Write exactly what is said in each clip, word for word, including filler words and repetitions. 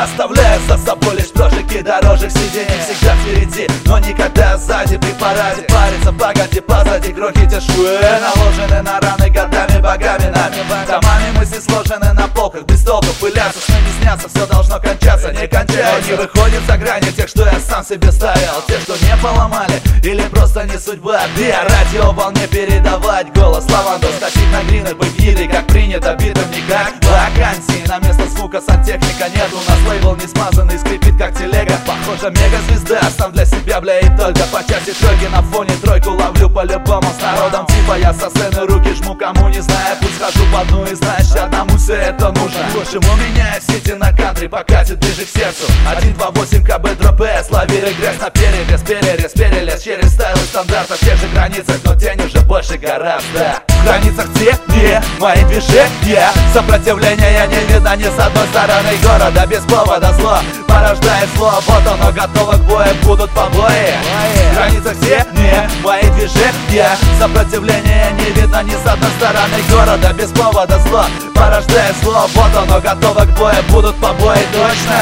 оставляя за собой лишь прожитки дорожек сидений. Всегда впереди, но никогда сзади. При параде париться, погоди, позади. Крохи тяжелые, наложены на раны годами, богами, нами. Домами мысли сложены на полках, без толку пылятся, сны не снятся. Все должно кончаться, не кончается. Не выходит за грани тех, что я сам себе ставил. Те, что не поломали, или просто не судьба. Где радио волне передавать голос лаванду, скачать на гринах, быть в гире, как принято, битым никак. Вакансии на место звука сантехника нет. У нас лейбл не смазанный, скрипит как телега. Похоже, мега-звезда, сам для себя, бля, и только по части тройки на фоне тройку ловлю по-любому. С народом типа я со сцены руки жму, кому не знаю, пусть хожу по дну. И знаешь, одному все это нужно. Почему меня в сети на кантри покатит ближе к сердцу? Один, два, восемь, КБ, дроп, С, лавиры, грязь на перерез, перерез, перелез через стайлы стандартов, в тех же границах, но тень уже больше гораздо. В границах те не мои движения, сопротивления не видно ни с одной стороны города. Без повода зло порождает зло, вот оно готово к бою, будут побои. В границах те не мои движения, сопротивления не видно ни с одной стороны города. Без повода зло порождает зло, вот оно готово к бою, будут побои точно.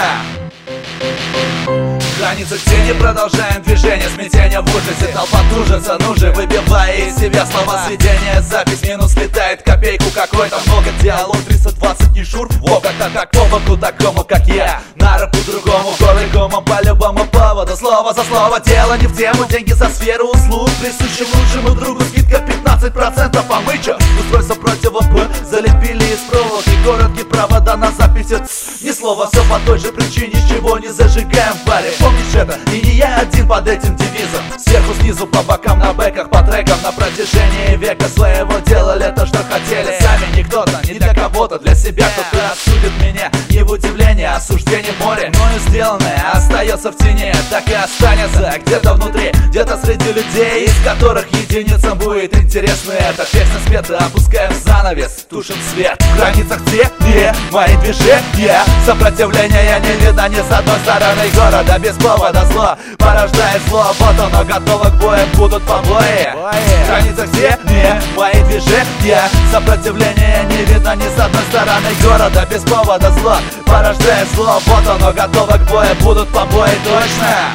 В границах тени продолжаем движение, смятение в ужасе, толпа тужится, ну же, выбивая из себя слова сведения. Запись минус летает, копейку какой-то много, диалог триста двадцать не шур. Во, как-то так поводу такому, как я, на руку другому, горы комом по любому поводу. Слово за слово, дело не в тему, деньги за сферу услуг, присущим лучшему другу скидка пятнадцать процентов. А мы чё? Устройство противоп залепили из проволоки, короткие провода на записи. Ни слова, все по той же причине, с чего не зажигаем в баре. Помнишь это? И не я один под этим девизом. Сверху, снизу, по бокам, на бэках, по трекам. На протяжении века своего делали то, что хотели сами. Не кто-то, не для кого-то, для себя. Кто-то осудит меня, не в удивление, осуждение море. Мною сделанное остается в тени, так и останется где-то внутри, где-то среди людей, из которых единицам будет интересно эта песня спета. Опускаем занавес, тушим свет. В границах те не мои движения, сопротивления не видно ни с одной стороны города. Без повода зло порождает зло, вот оно готово к бою, будут побои. В границах те не мои движения, сопротивления не видно ни с одной стороны города. Без повода зло порождает зло, вот оно готово к бою, будут побои точно.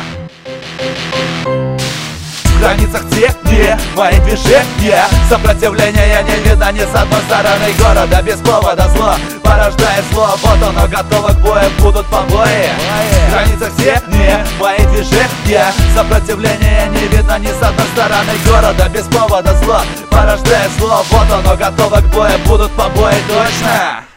В границах те не мои движения, сопротивления не видно ни с одной стороны города. Без повода зло порождает зло, вот оно готово к бою, будут побои. В границах те не мои движения, сопротивления не видно ни с одной стороны города. Без повода зло порождает зло, вот оно готово к бою, будут побои точно.